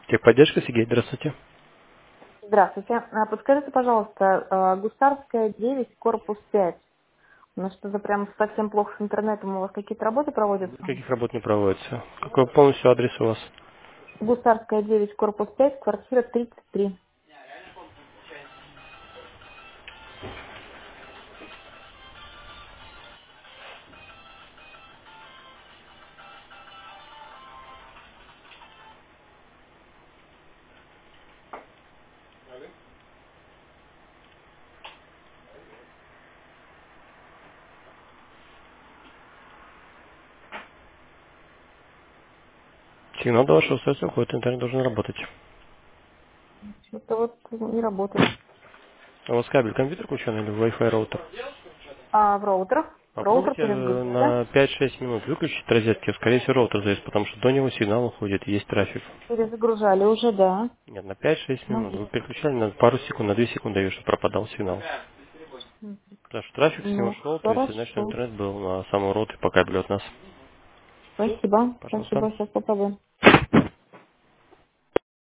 Техподдержка, Сергей, здравствуйте. Здравствуйте. Подскажите, пожалуйста, Гусарская 9, корпус 5. У нас что-то прям совсем плохо с интернетом. У вас какие-то работы проводятся? Никаких работ не проводится. Какой полностью адрес у вас? Гусарская 9, корпус 5, квартира 33. Сигнал до вашего устройства уходит, интернет должен работать. Что-то вот не работает. А у вас кабель компьютер включен или Wi-Fi роутер? А в роутерах? Роутер Попробуйте перезагрузите. на 5-6 минут выключить розетки. Скорее всего, роутер завис, потому что до него сигнал уходит, и есть трафик. Перезагружали уже, да. Нет, на 5-6 минут. Вы Могу. переключали на пару секунд, на 2 секунды, чтобы пропадал сигнал. Потому что трафик с него Ну, шел, то есть, значит, хорошо. интернет был на самом роутере по кабелю от нас. Спасибо. Пожалуйста. Спасибо. Сейчас попробуем.